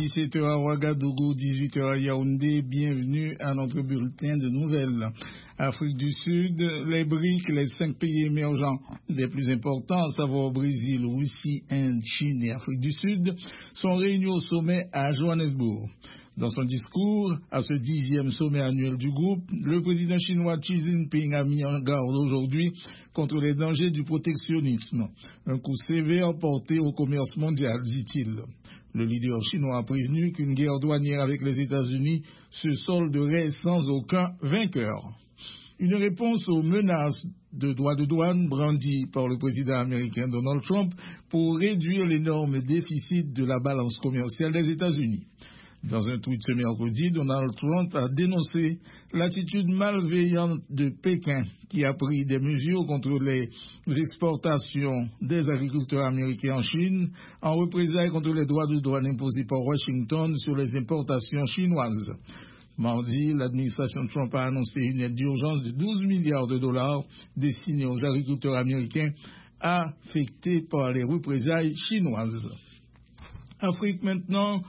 17h à Ouagadougou, 18h à Yaoundé. Bienvenue à notre bulletin de nouvelles. Afrique du Sud, les BRICS, les 5 pays émergents les plus importants, à savoir Brésil, Russie, Inde, Chine et Afrique du Sud, sont réunis au sommet à Johannesburg. Dans son discours à ce 10e sommet annuel du groupe, le président chinois Xi Jinping a mis en garde aujourd'hui contre les dangers du protectionnisme. Un coup sévère porté au commerce mondial, dit-il. Le leader chinois a prévenu qu'une guerre douanière avec les États-Unis se solderait sans aucun vainqueur. Une réponse aux menaces de droits de douane brandies par le président américain Donald Trump pour réduire l'énorme déficit de la balance commerciale des États-Unis. Dans un tweet ce mercredi, Donald Trump a dénoncé l'attitude malveillante de Pékin qui a pris des mesures contre les exportations des agriculteurs américains en Chine en représailles contre les droits de douane imposés par Washington sur les importations chinoises. Mardi, l'administration Trump a annoncé une aide d'urgence de 12 milliards de dollars destinée aux agriculteurs américains affectés par les représailles chinoises. Afrique maintenant.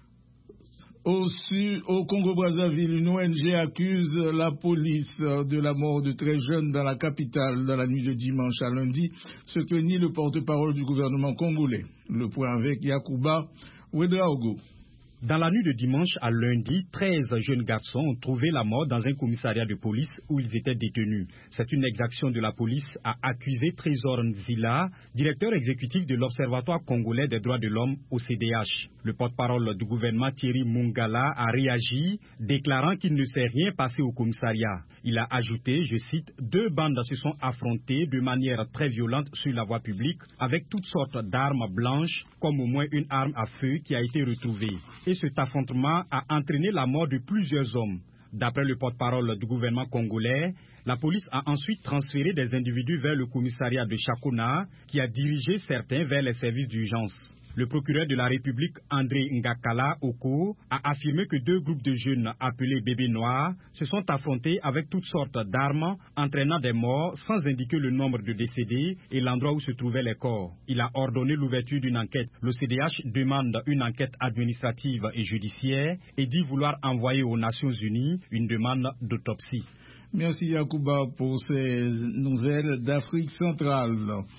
Au Congo-Brazzaville, une ONG accuse la police de la mort de 13 jeunes dans la capitale dans la nuit de dimanche à lundi, ce que nie le porte-parole du gouvernement congolais. Le point avec Yacouba Ouedraogo. Dans la nuit de dimanche à lundi, 13 jeunes garçons ont trouvé la mort dans un commissariat de police où ils étaient détenus. C'est une exaction de la police, a accusé Trésor Nzila, directeur exécutif de l'Observatoire congolais des droits de l'homme au CDH. Le porte-parole du gouvernement Thierry Mungala a réagi, déclarant qu'il ne s'est rien passé au commissariat. Il a ajouté, je cite, 2 bandes se sont affrontées de manière très violente sur la voie publique avec toutes sortes d'armes blanches, comme au moins une arme à feu qui a été retrouvée. Et cet affrontement a entraîné la mort de plusieurs hommes. D'après le porte-parole du gouvernement congolais, la police a ensuite transféré des individus vers le commissariat de Chakona, qui a dirigé certains vers les services d'urgence. Le procureur de la République, André Ngakala Oko, a affirmé que 2 groupes de jeunes appelés bébés noirs se sont affrontés avec toutes sortes d'armes, entraînant des morts sans indiquer le nombre de décédés et l'endroit où se trouvaient les corps. Il a ordonné l'ouverture d'une enquête. Le CDH demande une enquête administrative et judiciaire et dit vouloir envoyer aux Nations Unies une demande d'autopsie. Merci Yacouba pour ces nouvelles d'Afrique centrale.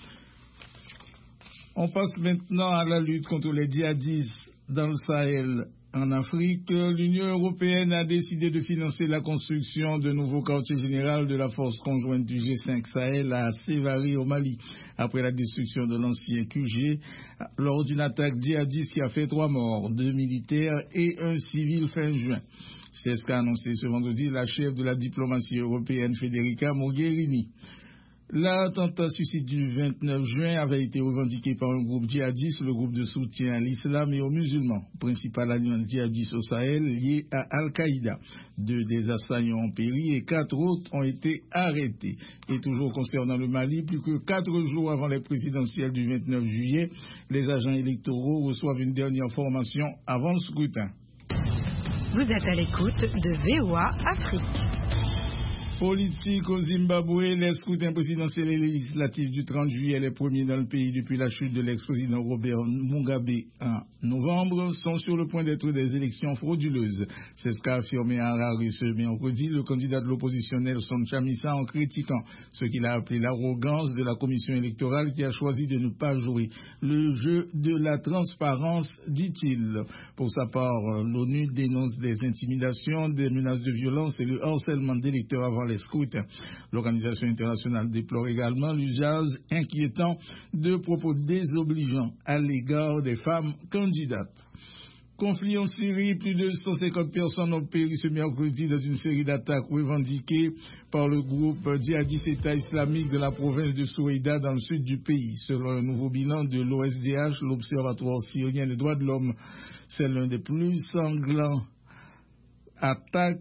On passe maintenant à la lutte contre les djihadistes dans le Sahel. En Afrique, l'Union européenne a décidé de financer la construction de nouveaux quartiers généraux de la force conjointe du G5 Sahel à Sévari au Mali, après la destruction de l'ancien QG lors d'une attaque djihadiste qui a fait 3 morts, 2 militaires et 1 civil fin juin. C'est ce qu'a annoncé ce vendredi la chef de la diplomatie européenne Federica Mogherini. L'attentat suicide du 29 juin avait été revendiqué par un groupe djihadiste, le groupe de soutien à l'islam et aux musulmans, principal alliance djihadiste au Sahel lié à Al-Qaïda. 2 des assaillants ont péri et 4 autres ont été arrêtés. Et toujours concernant le Mali, plus que 4 jours avant les présidentielles du 29 juillet, les agents électoraux reçoivent une dernière formation avant le scrutin. Vous êtes à l'écoute de VOA Afrique. Politique au Zimbabwe, les scrutins présidentiels et législatifs du 30 juillet, les premiers dans le pays depuis la chute de l'ex-président Robert Mugabe en novembre, sont sur le point d'être des élections frauduleuses. C'est ce qu'a affirmé à Harare ce mercredi le candidat de l'opposition Nelson Chamisa en critiquant ce qu'il a appelé l'arrogance de la commission électorale qui a choisi de ne pas jouer le jeu de la transparence, dit-il. Pour sa part, l'ONU dénonce des intimidations, des menaces de violence et le harcèlement d'électeurs avant les scrutins. L'organisation internationale déplore également l'usage inquiétant de propos désobligeants à l'égard des femmes candidates. Conflit en Syrie, plus de 150 personnes ont péri ce mercredi dans une série d'attaques revendiquées par le groupe djihadiste État islamique de la province de Soueïda dans le sud du pays. Selon un nouveau bilan de l'OSDH, l'Observatoire syrien des droits de l'homme, c'est l'un des plus sanglants attaques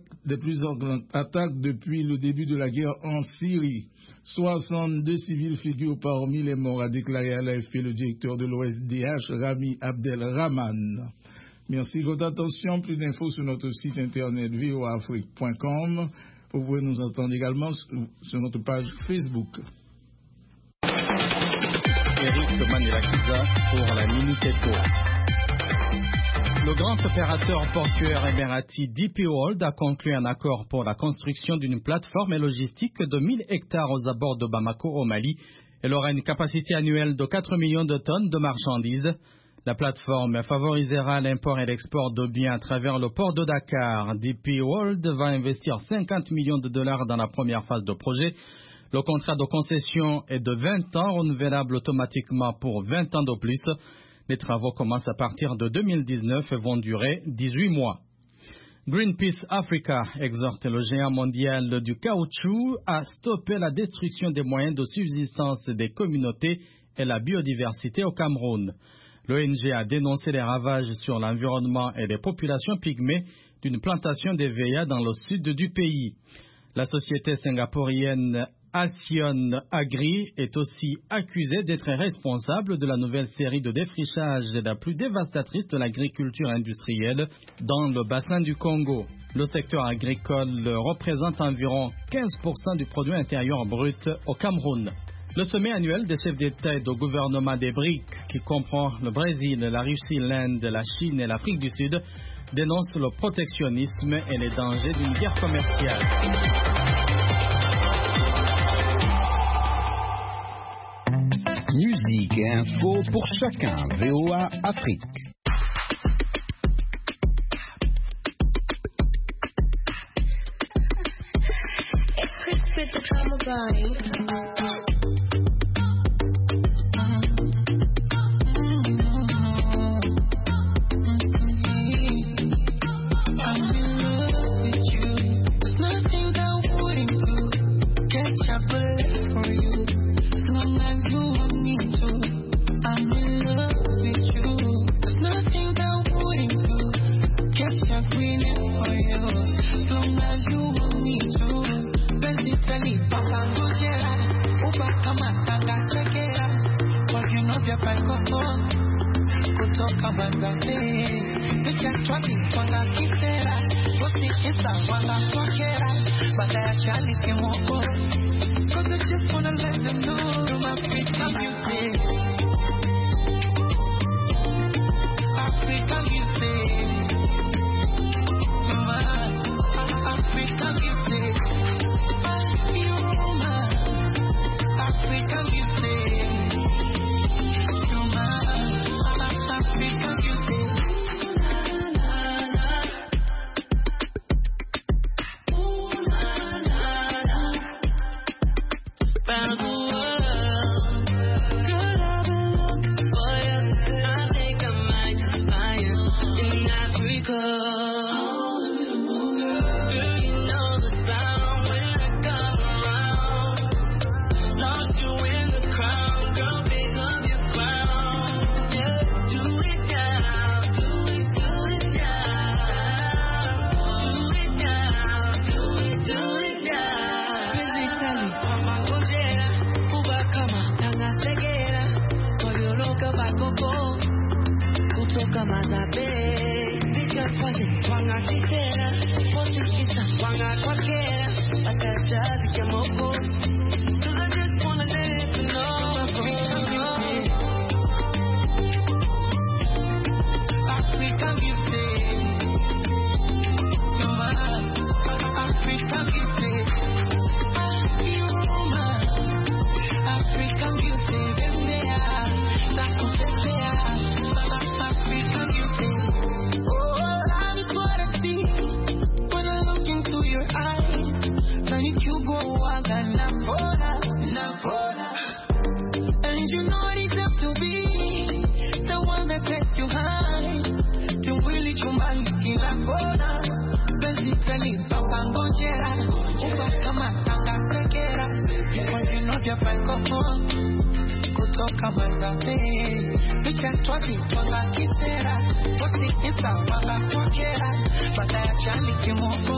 depuis le début de la guerre en Syrie. 62 civils figurent parmi les morts, a déclaré à l'AFP le directeur de l'OSDH, Rami Abdelrahman. Merci de votre attention. Plus d'infos sur notre site internet voaafrique.com. Vous pouvez nous entendre également sur notre page Facebook. Eric Manelakiza pour la Minute Echo. Le grand opérateur portuaire émirati DP World a conclu un accord pour la construction d'une plateforme logistique de 1000 hectares aux abords de Bamako au Mali. Elle aura une capacité annuelle de 4 millions de tonnes de marchandises. La plateforme favorisera l'import et l'export de biens à travers le port de Dakar. DP World va investir 50 millions de dollars dans la première phase de projet. Le contrat de concession est de 20 ans, renouvelable automatiquement pour 20 ans de plus. Les travaux commencent à partir de 2019 et vont durer 18 mois. Greenpeace Africa exhorte le géant mondial du caoutchouc à stopper la destruction des moyens de subsistance des communautés et la biodiversité au Cameroun. L'ONG a dénoncé les ravages sur l'environnement et les populations pygmées d'une plantation d'EVA dans le sud du pays. La société singapourienne Alcyon Agri est aussi accusée d'être responsable de la nouvelle série de défrichage la plus dévastatrice de l'agriculture industrielle dans le bassin du Congo. Le secteur agricole représente environ 15% du produit intérieur brut au Cameroun. Le sommet annuel des chefs d'État et de gouvernement des BRIC, qui comprend le Brésil, la Russie, l'Inde, la Chine et l'Afrique du Sud, dénonce le protectionnisme et les dangers d'une guerre commerciale. Musique et info pour chacun. VOA Afrique. Kutoka Mazabe, picha twati twanga kisera, posti insta wanga kwakera, badaya chali kimoko.